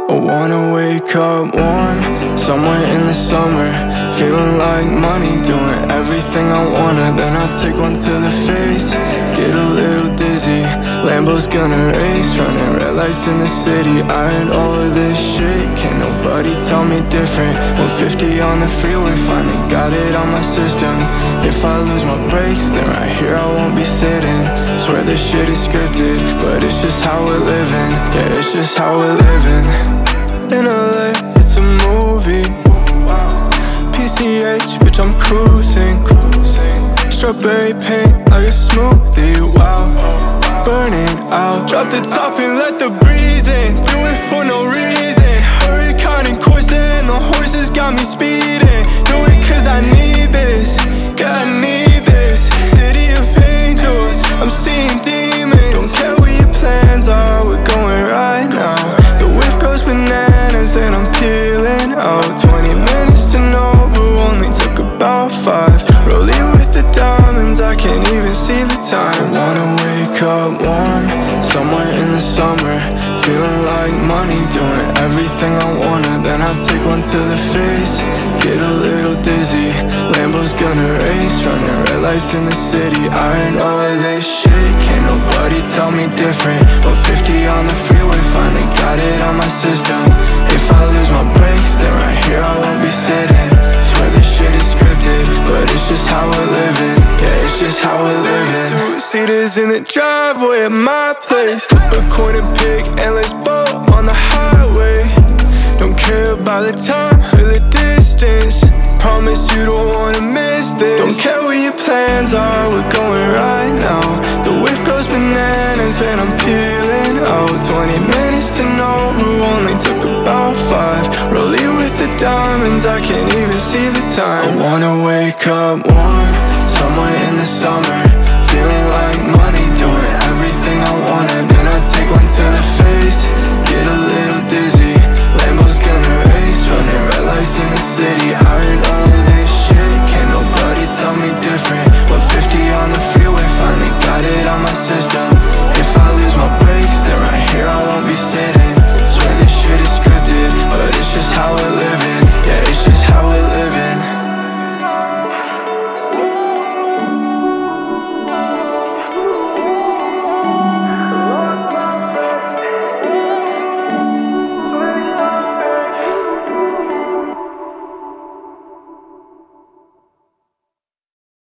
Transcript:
I wanna wake up warm, somewhere in the summer, feeling like money, doing everything I wanna. Then I take one to the face, get a little dizzy. Lambo's gonna race, running red lights in the city. I ain't all of this shit, can't nobody tell me different. 150 on the freeway, finally got it on my system. If I lose my brakes, then right here I won't be sitting. Swear this shit is scripted, but it's just how we're living. Yeah, it's just how we're living. In LA, it's a movie. PCH, bitch, I'm cruising. Strawberry paint like a smoothie, wow. Burning out. Drop the top and let the breeze in. Do it for no reason. Hurricane and Corsa and the horses got me speeding. Do it cause I need this, yeah, I need this. City of angels, I'm seeing demons. Don't care what your plans are, we're going right now. The whip goes bananas and I'm peeling out. 20 minutes to know, but only took about 5. Rolling with the diamonds, I can't even see the time. I wanna wake up warm, somewhere in the summer, feeling like money, doing everything I wanna. Then I take one to the face, get a little dizzy. Lambo's gonna race, running red lights in the city. I ain't all of this shit, can't nobody tell me different. 150 on the freeway, finally got it on my system. If I lose my brakes, then right here I won't be sitting. Swear this shit is scripted, but it's just how we're living. Yeah, it's just how we're living. Two-seaters in the driveway at my place. Flip a coin and pick, endless boat on the highway. Don't care about the time or the distance. Promise you don't wanna miss this. Don't care what your plans are, we're going right now. The whip goes bananas and I'm peeling out. 20 minutes to know, but only took about 5. Rolling with the diamonds, I can't even see the time. I wanna wake up warm, somewhere in the summer,